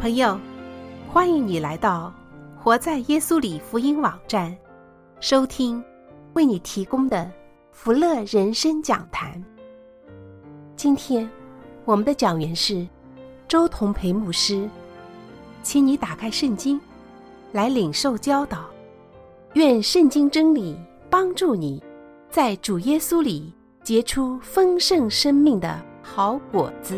朋友，欢迎你来到活在耶稣里福音网站，收听为你提供的福乐人生讲坛。今天我们的讲员是周同培牧师，请你打开圣经来领受教导，愿圣经真理帮助你在主耶稣里结出丰盛生命的好果子。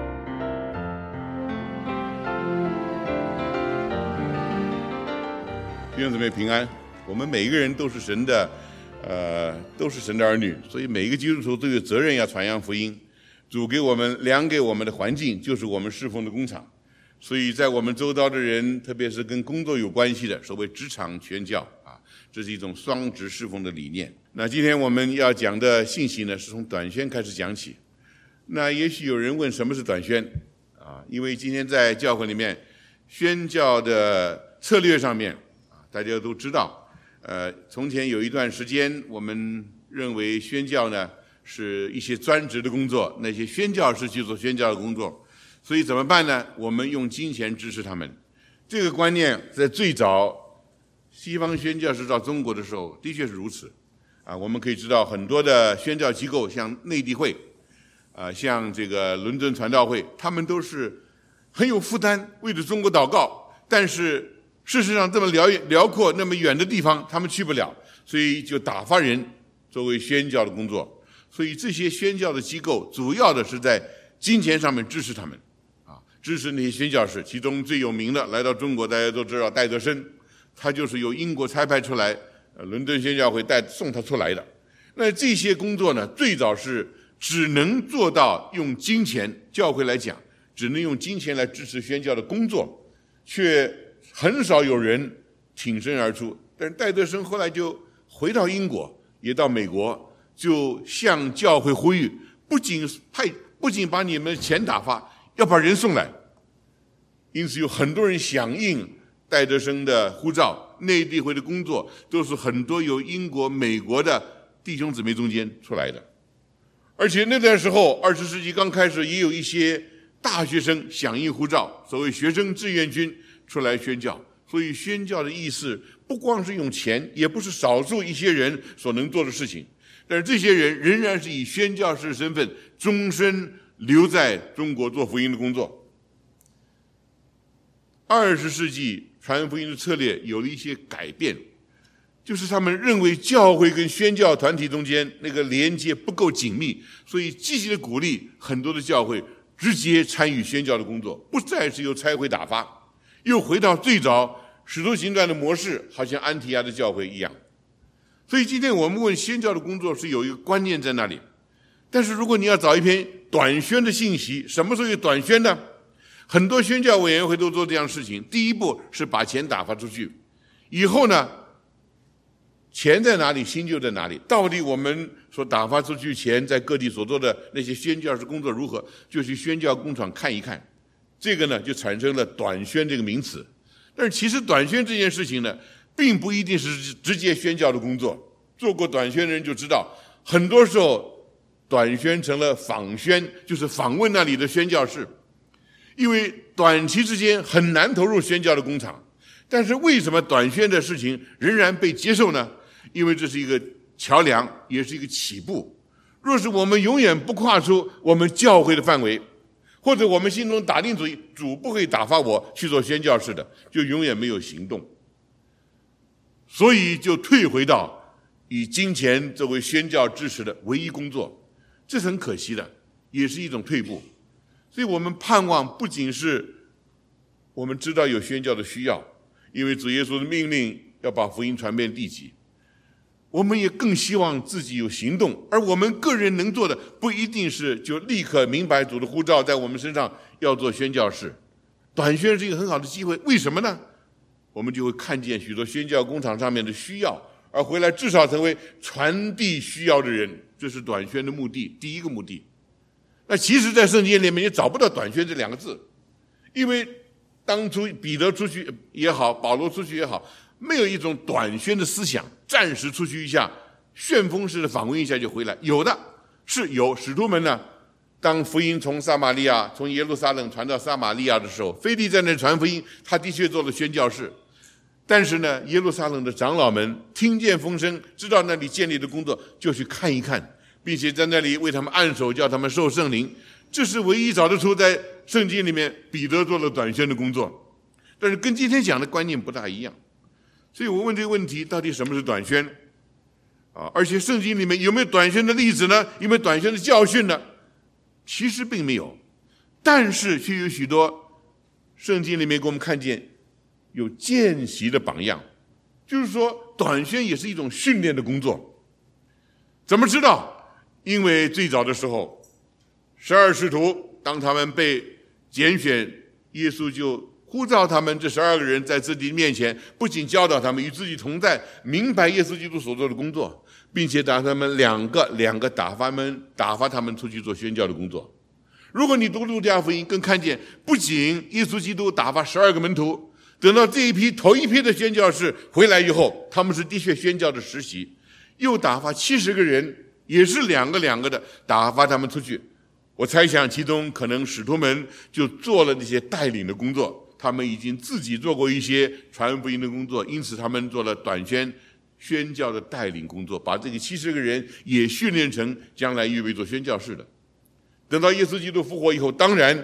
弟兄姊妹平安，我们每一个人都是神的儿女，所以每一个基督徒都有责任要传扬福音。主给我们量给我们的环境，就是我们侍奉的工厂。所以在我们周遭的人，特别是跟工作有关系的，所谓职场宣教啊，这是一种双职侍奉的理念。那今天我们要讲的信息呢，是从短宣开始讲起。那也许有人问，什么是短宣啊？因为今天在教会里面宣教的策略上面大家都知道，从前有一段时间，我们认为宣教呢是一些专职的工作，那些宣教士去做宣教的工作，所以怎么办呢？我们用金钱支持他们。这个观念在最早西方宣教士到中国的时候，的确是如此啊。我们可以知道很多的宣教机构，像内地会像这个伦敦传道会，他们都是很有负担，为着中国祷告，但是事实上这么辽阔那么远的地方他们去不了，所以就打发人作为宣教的工作。所以这些宣教的机构主要的是在金钱上面支持他们支持那些宣教士。其中最有名的来到中国大家都知道戴德生，他就是由英国差派出来伦敦宣教会送他出来的。那这些工作呢，最早是只能做到用金钱，教会来讲只能用金钱来支持宣教的工作，却很少有人挺身而出。但是戴德生后来就回到英国，也到美国，就向教会呼吁，不仅把你们的钱打发，要把人送来。因此有很多人响应戴德生的呼召，内地会的工作都是很多由英国、美国的弟兄姊妹中间出来的。而且那段时候20世纪刚开始，也有一些大学生响应呼召，所谓学生志愿军出来宣教。所以宣教的意思不光是用钱，也不是少数一些人所能做的事情，但是这些人仍然是以宣教士身份终身留在中国做福音的工作。20世纪传福音的策略有了一些改变，就是他们认为教会跟宣教团体中间那个连接不够紧密，所以积极的鼓励很多的教会直接参与宣教的工作，不再是由差会打发，又回到最早使徒行传的模式，好像安提阿的教会一样。所以今天我们问宣教的工作是有一个观念在那里，但是如果你要找一篇短宣的信息，什么时候有短宣呢？很多宣教委员会都做这样的事情。第一步是把钱打发出去，以后呢，钱在哪里，心就在哪里。到底我们所打发出去钱在各地所做的那些宣教士工作如何，就去宣教工厂看一看。这个呢，就产生了短宣这个名词。但是其实短宣这件事情呢，并不一定是直接宣教的工作。做过短宣的人就知道，很多时候短宣成了访宣，就是访问那里的宣教士。因为短期之间很难投入宣教的工厂，但是为什么短宣的事情仍然被接受呢？因为这是一个桥梁，也是一个起步。若是我们永远不跨出我们教会的范围，或者我们心中打定主意，主不会打发我去做宣教士的，就永远没有行动。所以就退回到以金钱作为宣教支持的唯一工作，这是很可惜的，也是一种退步。所以我们盼望不仅是我们知道有宣教的需要，因为主耶稣的命令要把福音传遍地极，我们也更希望自己有行动。而我们个人能做的不一定是就立刻明白主的呼召在我们身上要做宣教士。短宣是一个很好的机会，为什么呢？我们就会看见许多宣教工厂上面的需要，而回来至少成为传递需要的人，这是短宣的目的，第一个目的。那其实在圣经里面也找不到短宣这两个字，因为当初彼得出去也好，保罗出去也好，没有一种短宣的思想，暂时出去一下，旋风式的访问一下就回来。有的是有使徒们呢， 当福音从耶路撒冷传到撒玛利亚的时候，腓力在那传福音，他的确做了宣教士。但是呢，耶路撒冷的长老们听见风声，知道那里建立的工作，就去看一看，并且在那里为他们按手，叫他们受圣灵。这是唯一找得出在圣经里面彼得做了短宣的工作，但是跟今天讲的观念不大一样。所以我问这个问题，到底什么是短宣？而且圣经里面有没有短宣的例子呢？有没有短宣的教训呢？其实并没有，但是却有许多圣经里面给我们看见有见习的榜样，就是说短宣也是一种训练的工作。怎么知道？因为最早的时候，12使徒当他们被拣选，耶稣就呼召他们这12个人在自己面前，不仅教导他们与自己同在，明白耶稣基督所做的工作，并且打他们两个打发他们出去做宣教的工作。如果你读路加福音，更看见不仅耶稣基督打发12个门徒，等到这头一批的宣教士回来以后，他们是的确宣教的实习，又打发70个人，也是两个的打发他们出去。我猜想其中可能使徒们就做了那些带领的工作，他们已经自己做过一些传福音的工作，因此他们做了短宣教的带领工作，把这个70个人也训练成将来预备做宣教士的。等到耶稣基督复活以后，当然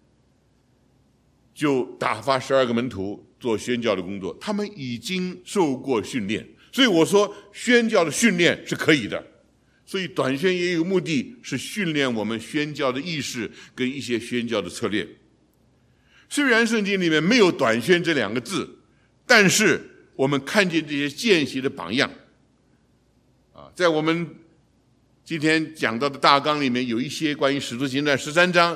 就打发12个门徒做宣教的工作，他们已经受过训练，所以我说宣教的训练是可以的。所以短宣也有目的，是训练我们宣教的意识跟一些宣教的策略。虽然圣经里面没有短宣这2个字，但是我们看见这些见习的榜样在我们今天讲到的大纲里面，有一些关于使徒行传13章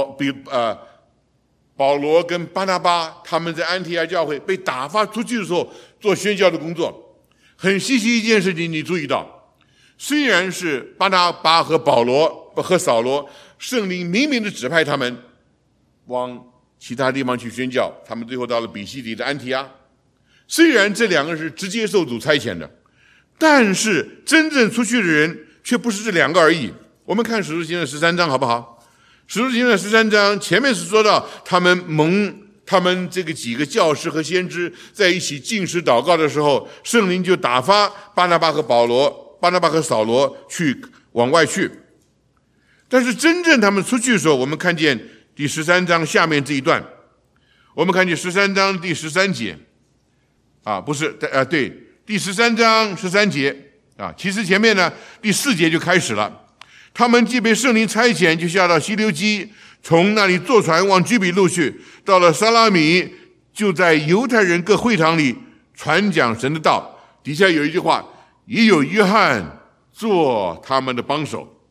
保罗跟巴拿巴他们在安提阿教会被打发出去的时候做宣教的工作。很稀奇一件事情，你注意到，虽然是巴拿巴和扫罗，圣灵明明的指派他们往其他地方去宣教，他们最后到了比西底的安提阿。虽然这2个是直接受主差遣的，但是真正出去的人却不是这2个而已。我们看使徒行传13章好不好？使徒行传13章前面是说到他们这个几个教师和先知在一起禁食祷告的时候，圣灵就打发巴拿巴和扫罗往外去。但是真正他们出去的时候，我们看见第13章下面这一段，我们看见13章第13节第13章13节其实前面呢第4节就开始了。他们既被圣灵差遣，就下到西流基，从那里坐船往居比路去，到了撒拉米，就在犹太人各会堂里传讲神的道。底下有一句话，也有约翰做他们的帮手。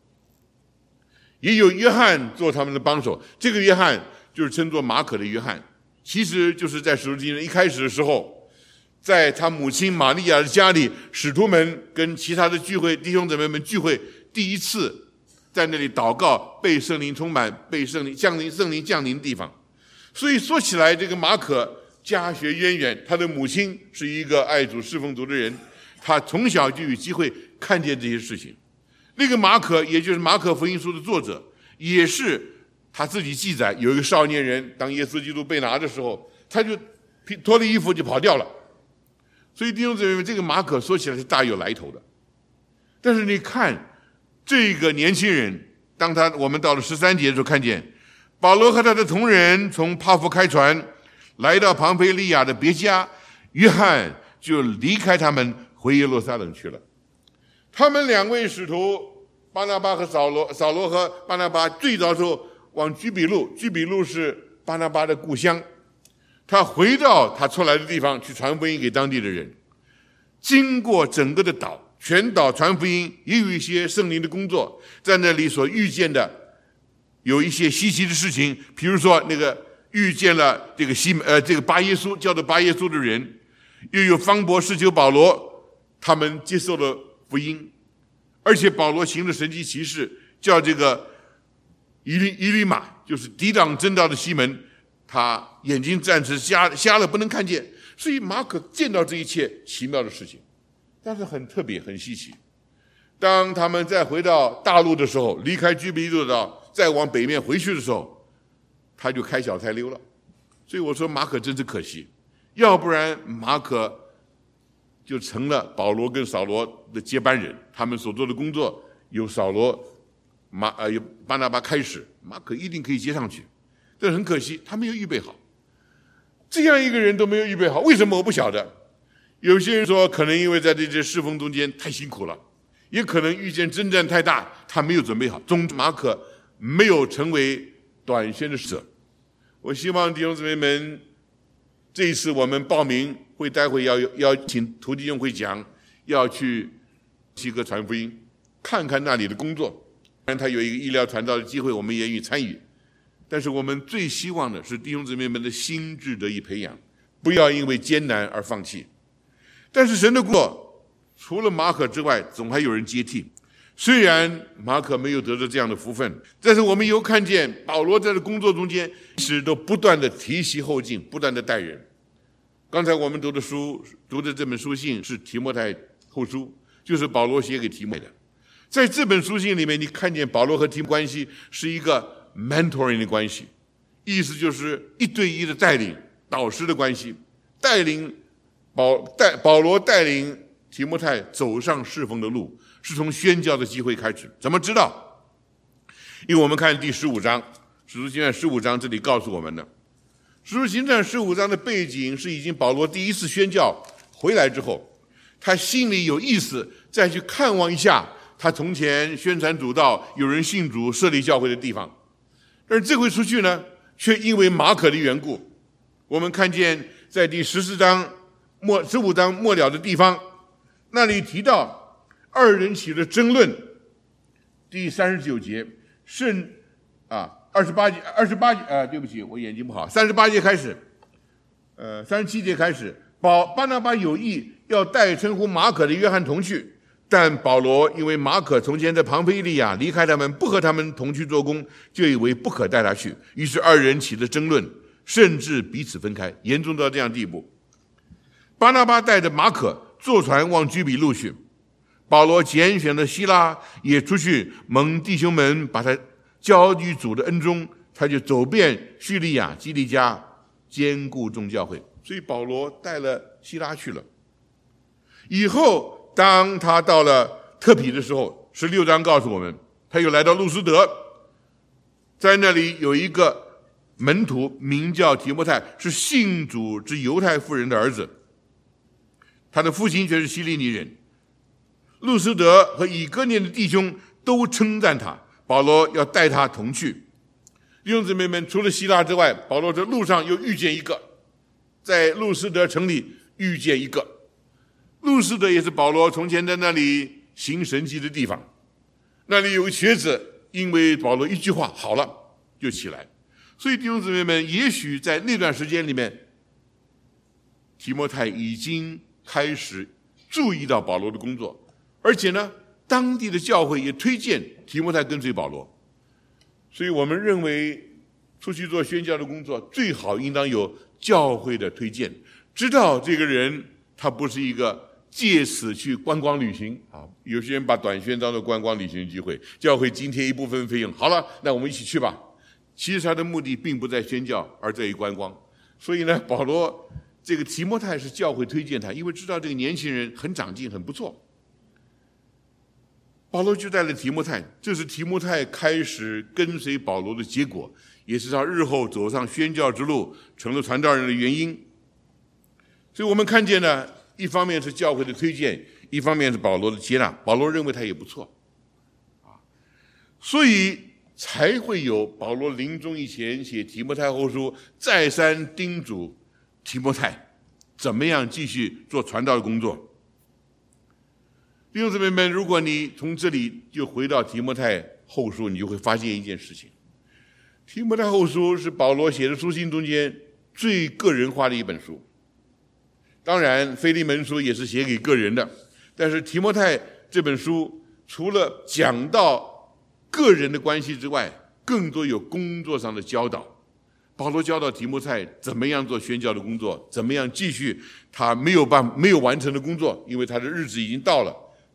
这个约翰就是称作马可的约翰，其实就是在使徒行传一开始的时候，在他母亲玛利亚的家里，使徒们跟其他的弟兄姊妹们聚会，第一次在那里祷告，被圣灵充满，被圣灵降临的地方。所以说起来，这个马可家学渊源，他的母亲是一个爱主侍奉主的人，他从小就有机会看见这些事情。那个马可，也就是马可福音书的作者，也是他自己记载，有一个少年人，当耶稣基督被拿的时候，他就脱了衣服就跑掉了。所以弟兄姊妹们，这个马可说起来是大有来头的。但是你看这个年轻人，我们到了13节的时候，看见保罗和他的同人从帕福开船，来到庞培利亚的别家，约翰就离开他们回耶路撒冷去了。他们2位使徒巴拿巴和扫罗和巴拿巴最早时候往居比路是巴拿巴的故乡，他回到他出来的地方去传福音给当地的人。经过整个的全岛传福音，也有一些圣灵的工作，在那里所遇见的有一些稀奇的事情，比如说那个遇见了这个巴耶稣，叫做巴耶稣的人，又有方伯、士酒、保罗，他们接受了福音，而且保罗行了神迹奇事，叫这个以利马，就是抵挡真道的西门，他眼睛暂时瞎了，不能看见。所以马可见到这一切奇妙的事情，但是很特别很稀奇。当他们再回到大陆的时候，离开居比路再往北面回去的时候，他就开小差溜了。所以我说马可真是可惜，要不然马可就成了保罗跟扫罗的接班人，他们所做的工作由扫罗、由巴拿巴开始，马可一定可以接上去。但很可惜，他没有预备好。这样一个人都没有预备好，为什么我不晓得？有些人说，可能因为在这些侍奉中间太辛苦了，也可能遇见征战太大，他没有准备好。总之，马可没有成为短宣的使者。我希望弟兄姊妹们，这一次我们报名会，待会要请涂弟兄会讲，要去希哥传福音，看看那里的工作。当然，他有一个医疗传道的机会，我们也愿意参与。但是我们最希望的是弟兄姊妹们的心智得以培养，不要因为艰难而放弃。但是神的工作除了马可之外，总还有人接替。虽然马可没有得到这样的福分，但是我们又看见保罗在这工作中间一直都不断的提携后进，不断的带人。刚才我们读的这本书信是提摩太后书，就是保罗写给提摩太的。在这本书信里面，你看见保罗和提摩太关系是一个 mentoring 的关系，意思就是一对一的带领导师的关系，保罗带领提摩太走上侍奉的路，是从宣教的机会开始。怎么知道？因为我们看第15章，使徒行传15章这里告诉我们的，使徒行传15章的背景是已经保罗第一次宣教回来之后，他心里有意思再去看望一下他从前宣传主道、有人信主、设立教会的地方。但是这回出去呢，却因为马可的缘故，我们看见在第15章末了的地方，那里提到二人起了争论，第39节对不起，我眼睛不好，38节开始，37节开始，巴拿巴有意要带称呼马可的约翰同去，但保罗因为马可从前在庞菲利亚离开他们，不和他们同去做工，就以为不可带他去，于是二人起了争论，甚至彼此分开，严重到这样地步。巴拿巴带着马可坐船往居比路去，保罗拣选了希拉也出去，蒙弟兄们把他交于主的恩中，他就走遍叙利亚、基利家，兼顾众教会。所以保罗带了希拉去了。以后当他到了特庇的时候，16章告诉我们，他又来到路斯德，在那里有一个门徒名叫提摩太，是信主之犹太妇人的儿子，他的父亲却是希利尼人。路斯德和以哥念的弟兄都称赞他，保罗要带他同去。弟兄姊妹们，除了希腊之外，保罗在路上又遇见一个，在路斯德城里遇见一个。路斯德也是保罗从前在那里行神迹的地方，那里有个瘸子，因为保罗一句话好了就起来。所以弟兄姊妹们，也许在那段时间里面，提摩太已经开始注意到保罗的工作，而且呢，当地的教会也推荐提摩太跟随保罗。所以我们认为出去做宣教的工作，最好应当有教会的推荐，知道这个人他不是一个借此去观光旅行啊。有些人把短宣当作观光旅行的机会，教会津贴一部分费用，好了，那我们一起去吧。其实他的目的并不在宣教，而在于观光。所以呢，保罗这个提摩太是教会推荐他，因为知道这个年轻人很长进，很不错。保罗就带了提摩太，这是提摩太开始跟随保罗的结果，也是他日后走上宣教之路，成了传道人的原因。所以我们看见呢，一方面是教会的推荐，一方面是保罗的接纳，保罗认为他也不错，所以才会有保罗临终以前写提摩太后书，再三叮嘱提摩太怎么样继续做传道的工作。弟兄姊妹们，如果你从这里就回到提摩太后书，你就会发现一件事情：提摩太后书是保罗写的书信中间最个人化的一本书。当然，腓利门书也是写给个人的，但是提摩太这本书除了讲到个人的关系之外，更多有工作上的教导。保罗教导提摩太怎么样做宣教的工作，怎么样继续他没有完成的工作，因为他的日子已经到了，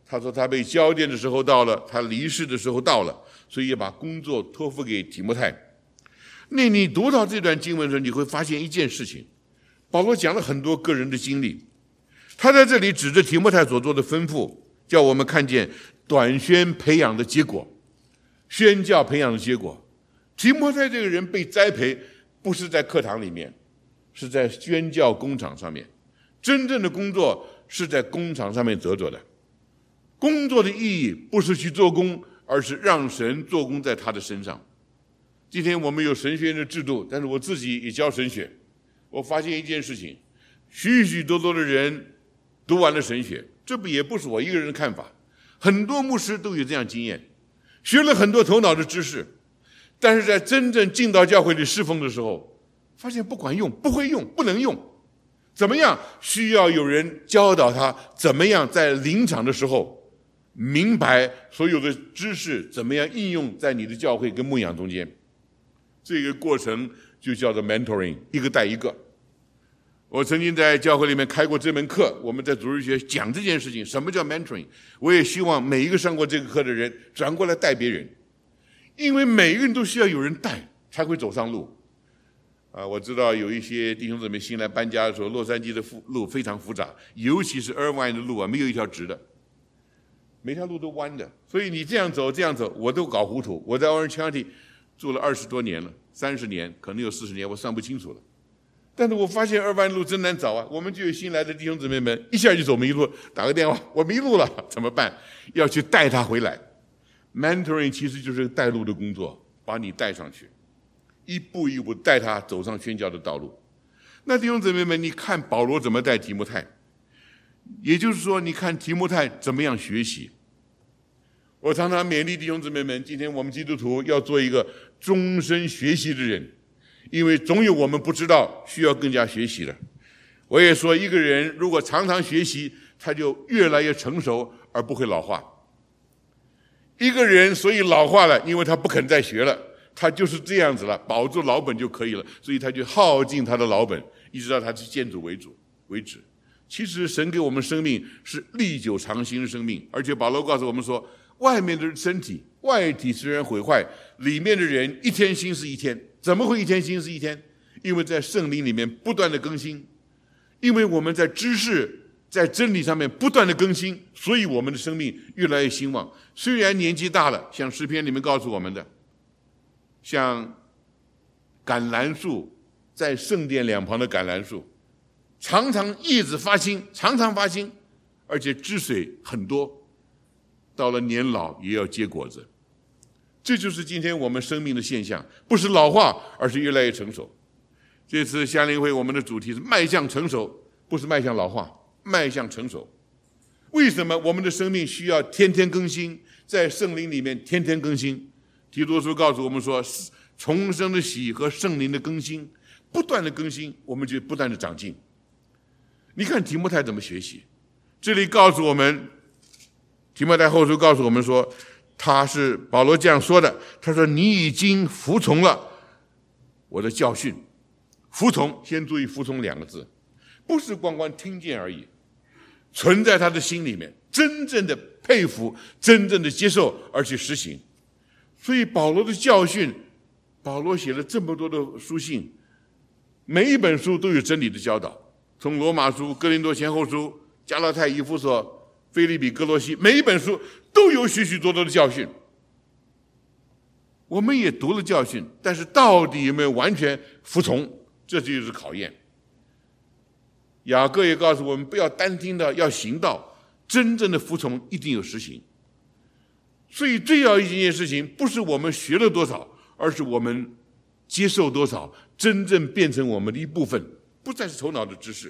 他说他被交奠的时候到了，他离世的时候到了，所以要把工作托付给提摩太。那你读到这段经文的时候，你会发现一件事情，保罗讲了很多个人的经历，他在这里指着提摩太所做的吩咐，叫我们看见短宣培养的结果，宣教培养的结果。提摩太这个人被栽培，不是在课堂里面，是在宣教工厂上面。真正的工作是在工厂上面得着的。工作的意义不是去做工，而是让神做工在他的身上。今天我们有神学院的制度，但是我自己也教神学，我发现一件事情，许许多多的人读完了神学，这也不是我一个人的看法，很多牧师都有这样经验，学了很多头脑的知识，但是在真正进到教会里侍奉的时候，发现不管用，不会用，不能用。怎么样？需要有人教导他怎么样在临场的时候明白所有的知识，怎么样应用在你的教会跟牧养中间。这个过程就叫做 mentoring， 一个带一个。我曾经在教会里面开过这门课，我们在主日学讲这件事情，什么叫 mentoring。 我也希望每一个上过这个课的人转过来带别人，因为每个人都需要有人带才会走上路。我知道有一些弟兄姊妹新来搬家的时候，洛杉矶的路非常复杂，尤其是Irvine的路没有一条直的，每条路都弯的，所以你这样走这样走，我都搞糊涂。我在 Orange County 住了20多年了，30年，可能有40年，我算不清楚了。但是我发现Irvine路真难找啊！我们就有新来的弟兄姊妹们，一下就走迷路，打个电话，我迷路了，怎么办？要去带他回来。Mentoring 其实就是带路的工作，把你带上去，一步一步带他走上宣教的道路。那弟兄姊妹们，你看保罗怎么带提摩太，也就是说，你看提摩太怎么样学习。我常常勉励弟兄姊妹们，今天我们基督徒要做一个终身学习的人，因为总有我们不知道需要更加学习的。我也说，一个人如果常常学习，他就越来越成熟，而不会老化。一个人所以老化了，因为他不肯再学了，他就是这样子了，保住老本就可以了，所以他就耗尽他的老本，一直到他去见主为止。其实神给我们生命是历久常新的生命，而且保罗告诉我们说，外面的身体，外体虽然毁坏，里面的人一天新是一天。怎么会一天新是一天？因为在圣灵里面不断的更新，因为我们在知识在真理上面不断的更新，所以我们的生命越来越兴旺。虽然年纪大了，像诗篇里面告诉我们的，像橄榄树，在圣殿两旁的橄榄树，常常叶子发新，常常发新，而且汁水很多，到了年老也要结果子。这就是今天我们生命的现象，不是老化，而是越来越成熟。这次夏令会我们的主题是迈向成熟，不是迈向老化，迈向成熟。为什么我们的生命需要天天更新，在圣灵里面天天更新？提多书告诉我们说，重生的喜和圣灵的更新，不断的更新，我们就不断的长进。你看提摩太怎么学习？这里告诉我们，提摩太后书告诉我们说，他是保罗这样说的，他说你已经服从了我的教训。服从，先注意服从2个字，不是光光听见而已，存在他的心里面，真正的佩服，真正的接受，而且实行。所以保罗的教训，保罗写了这么多的书信，每一本书都有真理的教导，从罗马书、哥林多前后书、加拉太、以弗所、腓立比、哥罗西，每一本书都有许许多多的教训。我们也读了教训，但是到底有没有完全服从，这就是考验。雅各也告诉我们，不要单听的，要行道，真正的服从一定有实行。所以最要一件事情，不是我们学了多少，而是我们接受多少，真正变成我们的一部分，不再是头脑的知识。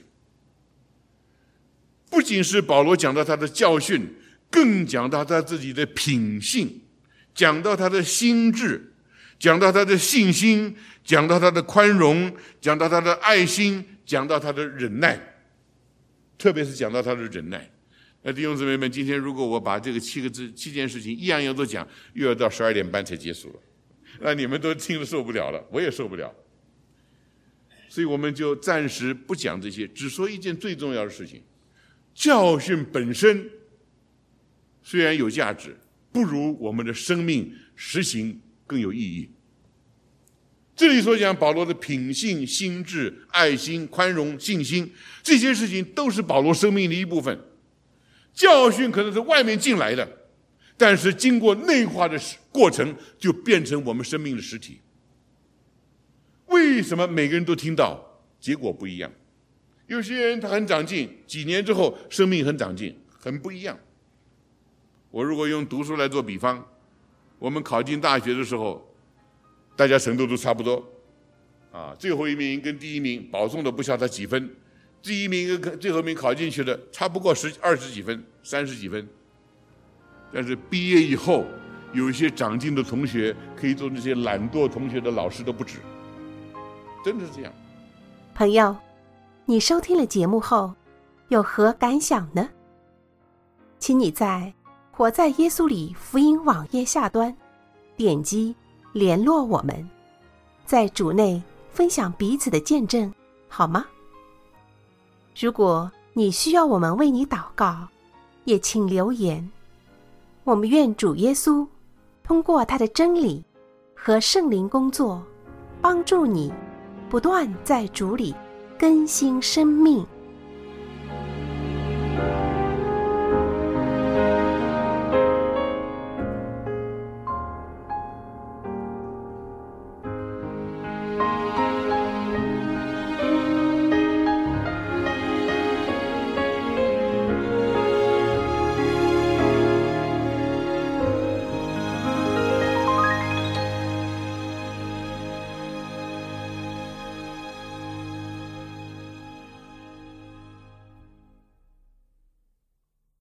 不仅是保罗讲到他的教训，更讲到他自己的品性，讲到他的心智，讲到他的信心，讲到他的宽容，讲到他的爱心，讲到他的忍耐，特别是讲到他的忍耐。那弟兄姊妹们，今天如果我把这个7件事情一样样都讲，又要到12点半才结束了，那你们都听得受不了了，我也受不了。所以我们就暂时不讲这些，只说一件最重要的事情，教训本身虽然有价值，不如我们的生命实行更有意义。这里所讲保罗的品性、心智、爱心、宽容、信心，这些事情都是保罗生命的一部分。教训可能是外面进来的，但是经过内化的过程，就变成我们生命的实体。为什么每个人都听到，结果不一样？有些人他很长进，几年之后生命很长进，很不一样。我如果用读书来做比方，我们考进大学的时候，大家程度都差不多，最后一名跟第一名保送的不晓得几分，第一名跟最后一名考进去的差不过20几分、30几分。但是毕业以后，有一些长进的同学可以做那些懒惰同学的老师都不止，真的是这样。 朋友，你收听了节目后有何感想呢？请你在活在耶稣里福音网页下端点击联络我们，在主内分享彼此的见证，好吗？如果你需要我们为你祷告，也请留言。我们愿主耶稣通过他的真理和圣灵工作，帮助你不断在主里更新生命。